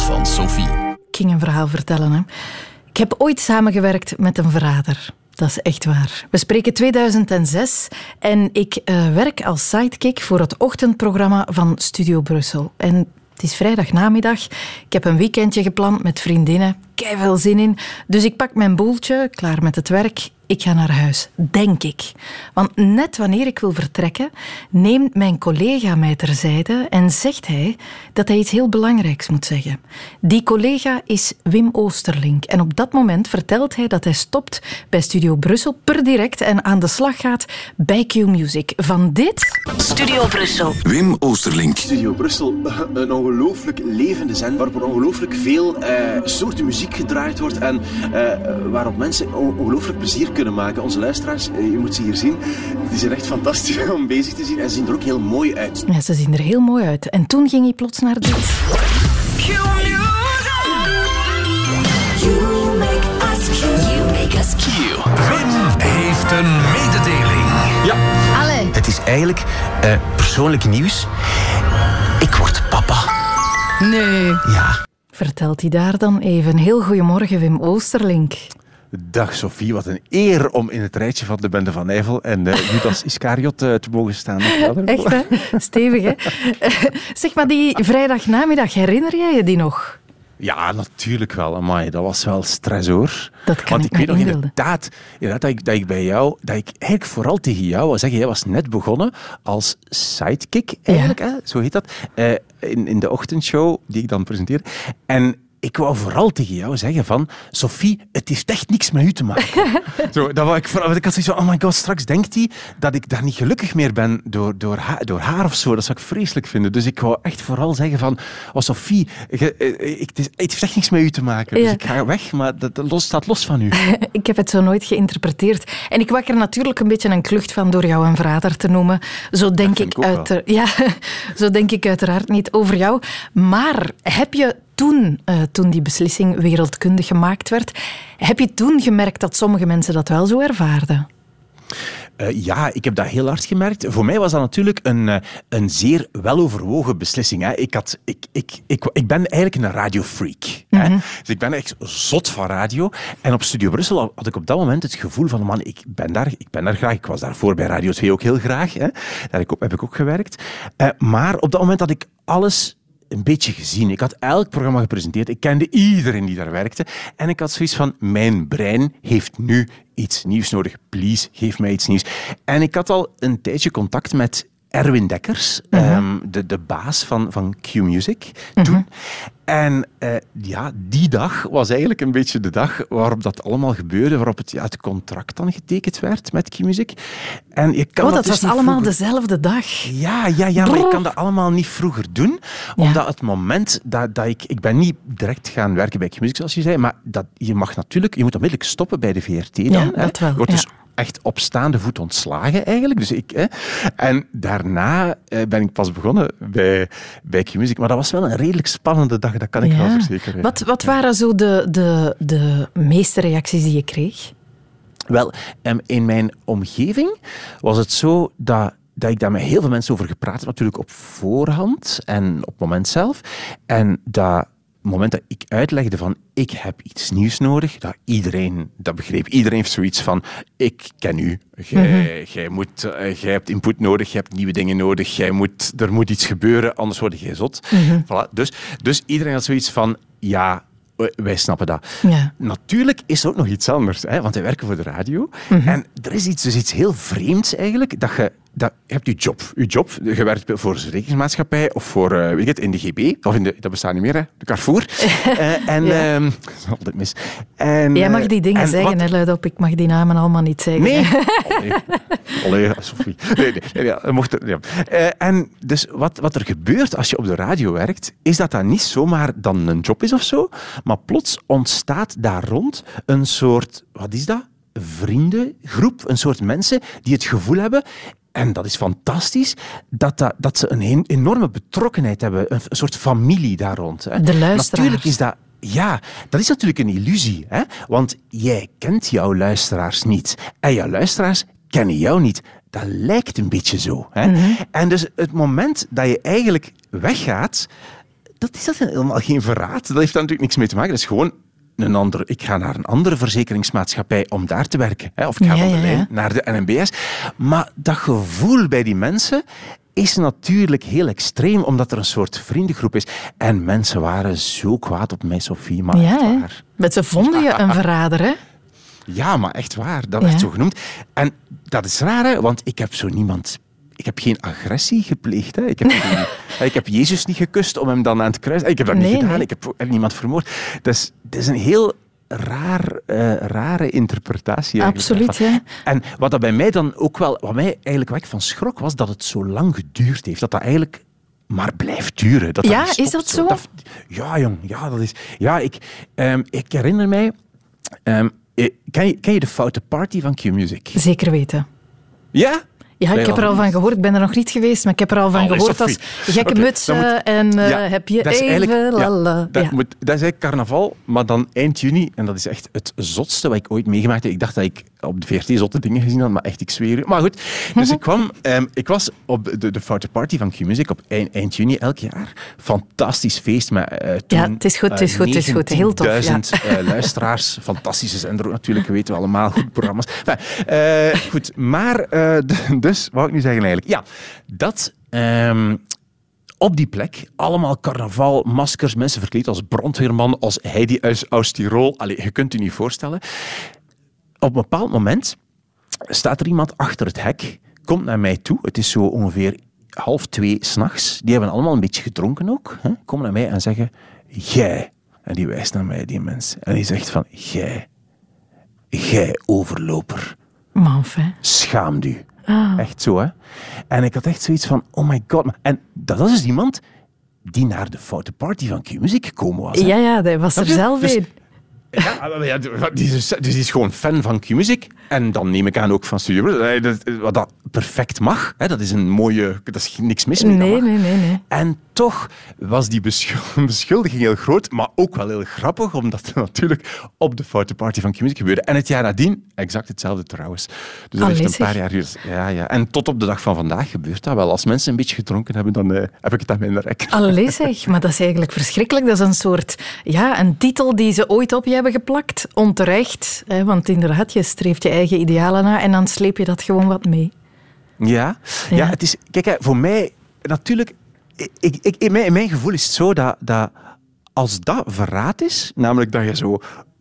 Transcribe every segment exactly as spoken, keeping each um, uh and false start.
van Sophie. Ik ging een verhaal vertellen. Hè. Ik heb ooit samengewerkt met een verrader. Dat is echt waar. We spreken tweeduizend zes en ik uh, werk als sidekick voor het ochtendprogramma van Studio Brussel. En het is vrijdagnamiddag. Ik heb een weekendje gepland met vriendinnen. Keiveel zin in. Dus ik pak mijn boeltje, klaar met het werk. Ik ga naar huis, denk ik. Want net wanneer ik wil vertrekken, neemt mijn collega mij terzijde en zegt hij dat hij iets heel belangrijks moet zeggen. Die collega is Wim Oosterlink. En op dat moment vertelt hij dat hij stopt bij Studio Brussel per direct en aan de slag gaat bij Q-Music. Van dit... Studio Brussel. Wim Oosterlink. Studio Brussel, een ongelooflijk levende zender waarop er ongelooflijk veel uh, soorten muziek gedraaid wordt en uh, waarop mensen ongelooflijk plezier kunnen maken. Onze luisteraars, uh, je moet ze hier zien, die zijn echt fantastisch om bezig te zien en ze zien er ook heel mooi uit. Ja, ze zien er heel mooi uit. En toen ging hij plots naar dit. You make us Q. You make us Q. Wim heeft een mededeling. Ja. Allee. Het is eigenlijk uh, persoonlijk nieuws. Ik word papa. Nee. Ja. Vertelt hij daar dan even. Heel goedemorgen, Wim Oosterlink. Dag Sophie, wat een eer om in het rijtje van de Bende van Nijvel en uh, Judas Iscariot uh, te mogen staan. Echt, hè? Stevig, hè? Zeg maar, die vrijdagnamiddag, herinner jij je die nog? Ja, natuurlijk wel. Amai, dat was wel stress, hoor. Dat kan Want ik ik weet me nog inbeelden. inderdaad, inderdaad dat, ik, dat ik bij jou, dat ik eigenlijk vooral tegen jou wou zeggen, jij was net begonnen als sidekick, eigenlijk, Ja. hè? Zo heet dat, uh, in, in de ochtendshow die ik dan presenteerde. En ik wou vooral tegen jou zeggen van, Sophie, het heeft echt niks met u te maken. Zo, dat wou ik, vooral, ik had zoiets van, oh my god, straks denkt hij dat ik daar niet gelukkig meer ben door, door, haar, door haar of zo. Dat zou ik vreselijk vinden. Dus ik wou echt vooral zeggen van, oh Sophie, je, ik, het, is, het heeft echt niks met u te maken. Dus Ja. ik ga weg, maar dat, dat los, staat los van u. Ik heb het zo nooit geïnterpreteerd. En ik wak er natuurlijk een beetje een klucht van door jou een verrader te noemen. Zo denk, vind ik, ik ook uiter- ja, zo denk ik uiteraard niet over jou. Maar heb je toen, uh, toen die beslissing wereldkundig gemaakt werd, heb je toen gemerkt dat sommige mensen dat wel zo ervaarden? Uh, ja, ik heb dat heel hard gemerkt. Voor mij was dat natuurlijk een, uh, een zeer weloverwogen beslissing. Hè. Ik, had, ik, ik, ik, ik ben eigenlijk een radiofreak. Mm-hmm. Hè. Dus ik ben echt zot van radio. En op Studio Brussel had ik op dat moment het gevoel van, man, ik ben daar, ik ben daar graag. Ik was daarvoor bij Radio twee ook heel graag. Hè. Daar heb ik ook, heb ik ook gewerkt. Uh, maar op dat moment had ik alles een beetje gezien. Ik had elk programma gepresenteerd. Ik kende iedereen die daar werkte. En ik had zoiets van, mijn brein heeft nu iets nieuws nodig. Please, geef mij iets nieuws. En ik had al een tijdje contact met Erwin Dekkers, uh-huh. um, de, de baas van, van Q-Music, uh-huh. toen. En uh, ja, die dag was eigenlijk een beetje de dag waarop dat allemaal gebeurde, waarop het, ja, het contract dan getekend werd met Q-Music. En je kan oh, dat, dat dus was allemaal vroeger... dezelfde dag. Ja, ja, ja, maar je kan dat allemaal niet vroeger doen, omdat ja. het moment dat, dat ik... Ik ben niet direct gaan werken bij Q-Music, zoals je zei, maar dat, je mag natuurlijk... Je moet onmiddellijk stoppen bij de V R T dan. Ja, hè. dat wel. Je wordt ja. dus echt op staande voet ontslagen, eigenlijk. Dus ik, hè. En daarna eh, ben ik pas begonnen bij, bij Q-Music. Maar dat was wel een redelijk spannende dag, dat kan ik ja. wel verzekeren. Wat, wat waren zo de, de, de meeste reacties die je kreeg? Wel, in mijn omgeving was het zo dat, dat ik daar met heel veel mensen over gepraat heb, natuurlijk op voorhand en op het moment zelf. En dat... Op het moment dat ik uitlegde van ik heb iets nieuws nodig, dat iedereen dat begreep. Iedereen heeft zoiets van ik ken u, jij, mm-hmm. jij, moet, uh, jij hebt input nodig, jij hebt nieuwe dingen nodig, jij moet, er moet iets gebeuren, anders word jij zot. Mm-hmm. Voilà. Dus, dus iedereen had zoiets van ja, wij snappen dat. Ja. Natuurlijk is er ook nog iets anders, hè, want wij werken voor de radio. Mm-hmm. En er is iets, dus iets heel vreemds eigenlijk, dat je... Dat, je hebt je job. Je job. Je werkt voor een verzekeringsmaatschappij of voor, uh, weet je het, in de G B. Of in de, dat bestaat niet meer, hè. De Carrefour. uh, en, ja. uh, dat is altijd mis. En, Jij mag die dingen zeggen, hè, luid op. Ik mag die namen allemaal niet zeggen. Nee. Allee, Allee Sophie. Nee, nee, nee, ja, mocht er, ja. uh, en dus wat, wat er gebeurt als je op de radio werkt, is dat dat niet zomaar dan een job is of zo, maar plots ontstaat daar rond een soort, wat is dat? Vriendengroep, een soort mensen die het gevoel hebben, en dat is fantastisch, dat, dat, dat ze een enorme betrokkenheid hebben, een, een soort familie daar rond. Hè. De luisteraars. Natuurlijk is dat... Ja, dat is natuurlijk een illusie, hè? Want jij kent jouw luisteraars niet. En jouw luisteraars kennen jou niet. Dat lijkt een beetje zo. Hè? Mm-hmm. En dus het moment dat je eigenlijk weggaat, dat is dat helemaal geen verraad. Dat heeft daar natuurlijk niks mee te maken. Dat is gewoon een andere... Ik ga naar een andere verzekeringsmaatschappij om daar te werken. Hè? Of ik ga Ja, van de ja, ja. lijn naar de N M B S. Maar dat gevoel bij die mensen is natuurlijk heel extreem, omdat er een soort vriendengroep is. En mensen waren zo kwaad op mij, Sophie, maar Ja, echt hè. waar. Met ze vonden je een verrader, hè? Ja, maar echt waar. Dat werd Ja. zo genoemd. En dat is raar, hè, want ik heb zo niemand... Ik heb geen agressie gepleegd. Hè. Ik, heb geen, ik heb Jezus niet gekust om hem dan aan het kruis... Ik heb dat Nee, niet gedaan. nee. Ik heb ook niemand vermoord. Dus het is een heel raar, uh, rare interpretatie. Absoluut, daarvan. ja. En wat dat bij mij dan ook wel... Wat mij eigenlijk weg van schrok, was dat het zo lang geduurd heeft. Dat dat eigenlijk... maar blijft duren. Dat Ja, dat is dat zo? Dat, ja, jong. Ja, dat is... Ja, ik, um, ik herinner mij... Um, ken, je, ken je de Foute Party van Q-Music? Zeker weten. Ja? Ja, ik Ben heb er al al van gehoord. Ik ben er nog niet geweest, maar ik heb er al van Allee, gehoord Sophie. als gekke Oké, mutsen dan moet- en uh, Ja, heb je dat is even... eigenlijk- ja, lala. Dat, Ja. moet, dat is eigenlijk carnaval, maar dan eind juni. En dat is echt het zotste wat ik ooit meegemaakt heb. Ik dacht dat ik op de V R T zotte dingen gezien had, maar echt, ik zweer u. Maar goed, dus ik kwam... Um, ik was op de, de Foute Party van Q-Music op eind, eind juni elk jaar. Fantastisch feest met uh, toen, Ja, het is goed, het is goed, het is goed. Heel tof, ja. negentienduizend uh, luisteraars. Fantastische zender ook natuurlijk, weten we allemaal. Goed programma's. Enfin, uh, goed, maar... Uh, dus, wat wou ik nu zeggen eigenlijk? Ja, dat... Um, op die plek, allemaal carnaval, maskers, mensen verkleed als brandweerman, als Heidi uit Oost-Tirol. Allee, je kunt je niet voorstellen. Op een bepaald moment staat er iemand achter het hek, komt naar mij toe. Het is zo ongeveer half twee 's nachts. Die hebben allemaal een beetje gedronken ook. Hè? Komen naar mij en zeggen, jij. En die wijst naar mij, die mens. En die zegt van, jij. Jij overloper. Maar enfin. Schaam u. Ah. Echt zo, hè. En ik had echt zoiets van, oh my god. En dat was dus iemand die naar de Foute Party van Q-Music gekomen was. Hè. Ja, ja, dat was er Snap je? zelf Dus- in. Ja, ja, die is, dus die is gewoon fan van Q-Music. En dan neem ik aan ook van Studio Brussel. Dat- Wat dat perfect mag. Hè. Dat is een mooie... Dat is niks mis mee. dat Nee, mag. nee, nee, nee. En toch was die beschul- beschuldiging heel groot, maar ook wel heel grappig, omdat het natuurlijk op de Foute Party van Q-Music gebeurde. En het jaar nadien, exact hetzelfde trouwens. Dus dat Allee, heeft een paar zeg. jaar geduurd. Ja, ja. En tot op de dag van vandaag gebeurt dat wel. Als mensen een beetje gedronken hebben, dan uh, heb ik het aan mijn rek. Allee zeg, maar dat is eigenlijk verschrikkelijk. Dat is een soort, ja, een titel die ze ooit op je hebben geplakt. Onterecht, hè, want inderdaad, je streeft je eigen idealen na en dan sleep je dat gewoon wat mee. Ja, ja. Ja. Het is... Kijk, hè, voor mij... Natuurlijk... Ik, ik, in, mijn, in mijn gevoel is het zo dat, dat als dat verraad is, namelijk dat je zo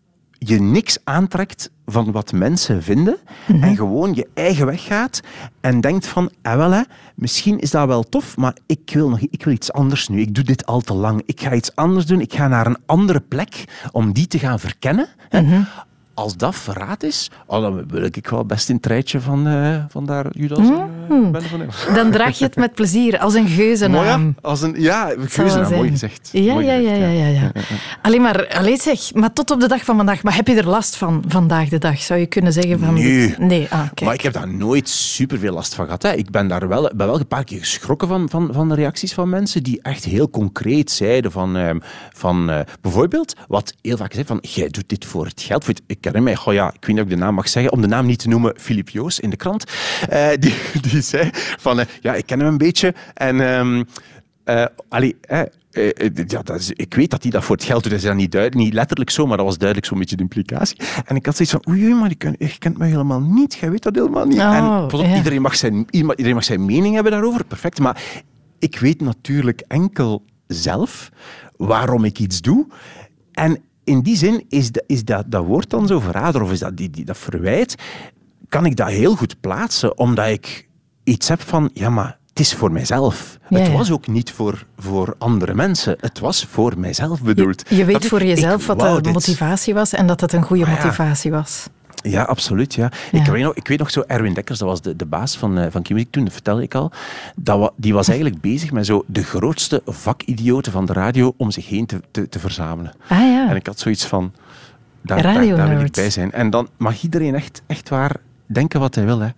je niks aantrekt van wat mensen vinden Mhm. en gewoon je eigen weg gaat en denkt van, ah wel, hè, misschien is dat wel tof, maar ik wil, nog, ik wil iets anders nu. Ik doe dit al te lang. Ik ga iets anders doen. Ik ga naar een andere plek om die te gaan verkennen. Hè. Mhm. Als dat verraad is, oh, dan wil ik wel best in het rijtje van, uh, van daar Judas en uh, Bende van Eeuwen. Dan draag je het met plezier, als een Mooi, geuzennaam. ja. Als een, ja, Zou wel geuzennaam, zijn. mooi gezegd. Ja, Mooi ja, ja, gezegd, ja, ja, ja. Allee, maar, allee, zeg, maar tot op de dag van vandaag. Maar heb je er last van vandaag de dag? Zou je kunnen zeggen van... Nee. dit- Nee, ah, kijk. Maar ik heb daar nooit superveel last van gehad. Hè. Ik ben daar wel, ben wel een paar keer geschrokken van, van, van de reacties van mensen die echt heel concreet zeiden van, uh, van uh, bijvoorbeeld, wat heel vaak zei van, jij doet dit voor het geld. Ik herinner mij, goh, ja, ik weet niet of ik de naam mag zeggen, om de naam niet te noemen, Filip Joos in de krant. Uh, die, die zei van, uh, ja, ik ken hem een beetje en... Um, uh, allee, uh, Uh, ja, dat is, ik weet dat hij dat voor het geld doet. Dat is dat niet, duidelijk, niet letterlijk zo, maar dat was duidelijk zo'n beetje de implicatie. En ik had zoiets van, oei, oei, maar je, ken, je kent me helemaal niet. Jij weet dat helemaal niet. Oh, en pas op, ja. iedereen, mag zijn, iedereen mag zijn mening hebben daarover. Perfect. Maar ik weet natuurlijk enkel zelf waarom ik iets doe. En in die zin is, de, is dat, dat woord dan zo verrader, of is dat, die, die, dat verwijt, kan ik dat heel goed plaatsen, omdat ik iets heb van, ja, maar het is voor mijzelf. Ja, het ja. was ook niet voor, voor andere mensen. Het was voor mijzelf bedoeld. Je, je weet Dat- voor jezelf ik wat wou de dit. motivatie was en dat het een goede Ah, ja. motivatie was. Ja, absoluut. Ja. Ja. Ik, weet nog, ik weet nog zo, Erwin Dekkers, dat was de, de baas van, uh, van Q-Music toen, dat vertelde ik al. Dat wa, die was eigenlijk bezig met zo de grootste vakidioten van de radio om zich heen te, te, te verzamelen. Ah ja. En ik had zoiets van, daar, daar, Radio daar wil ik nerds. bij zijn. En dan mag iedereen echt, echt waar denken wat hij wil. Hè.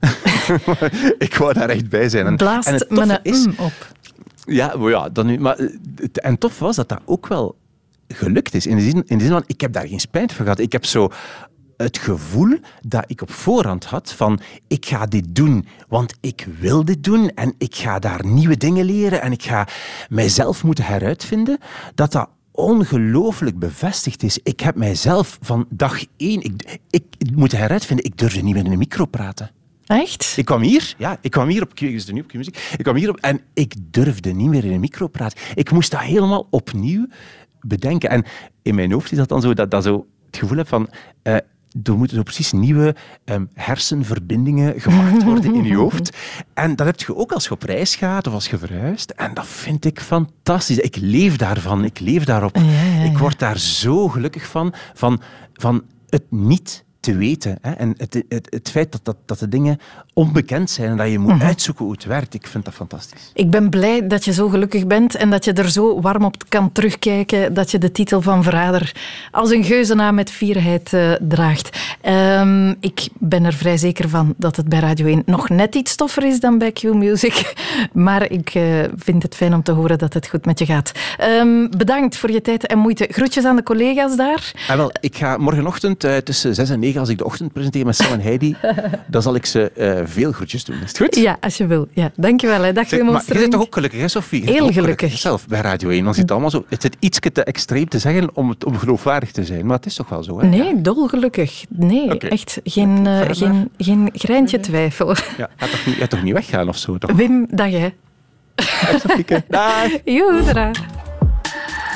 Ik wou daar echt bij zijn. En, Blaast en het me toffe een is, mm op. ja, maar ja, dan nu, maar, eh, het, en tof was dat dat ook wel gelukt is. In de zin, in de zin van, ik heb daar geen spijt van gehad. Ik heb zo het gevoel dat ik op voorhand had van ik ga dit doen, want ik wil dit doen en ik ga daar nieuwe dingen leren en ik ga mijzelf moeten heruitvinden, dat dat ongelooflijk bevestigd is. Ik heb mijzelf van dag één... Ik, ik, ik moet heruitvinden, ik durfde niet meer in een micro praten. Echt? Ik kwam hier, ja, ik kwam hier op, dus nu op Q-Music, ik kwam hier op en ik durfde niet meer in een micro praten. Ik moest dat helemaal opnieuw bedenken. En in mijn hoofd is dat dan zo, dat, dat zo het gevoel heb van... Uh, er moeten zo precies nieuwe um, hersenverbindingen gemaakt worden in je hoofd. En dat heb je ook als je op reis gaat of als je verhuist. En dat vind ik fantastisch. Ik leef daarvan, ik leef daarop. Ja, ja, ja. Ik word daar zo gelukkig van, van, van het niet te weten. Hè? En het, het, het feit dat, dat, dat de dingen onbekend zijn en dat je moet mm-hmm. uitzoeken hoe het werkt, ik vind dat fantastisch. Ik ben blij dat je zo gelukkig bent en dat je er zo warm op kan terugkijken dat je de titel van Verrader als een geuzennaam met fierheid uh, draagt. Um, ik ben er vrij zeker van dat het bij Radio één nog net iets toffer is dan bij Q-Music. Maar ik uh, vind het fijn om te horen dat het goed met je gaat. Um, bedankt voor je tijd en moeite. Groetjes aan de collega's daar. Ah, wel, ik ga morgenochtend uh, tussen zes en negen, als ik de ochtend presenteer met Sam en Heidi, dan zal ik ze uh, veel groetjes doen. Is het goed? Ja, als je wil. Ja, dankjewel. Hè. Dag, zeg, maar je bent toch ook gelukkig, hè, Sophie? Heel gelukkig. gelukkig. Zelf bij Radio één. Dan zit het allemaal zo... Het zit iets te extreem te zeggen om, het, om geloofwaardig te zijn, maar het is toch wel zo, hè? Nee, dolgelukkig. Nee, okay. Echt geen, uh, geen, geen greintje twijfel. Ja, gaat toch niet, gaat toch niet weggaan of zo? Toch? Wim, dag hè. Dag, Sofieke. Dag. Joe, dag.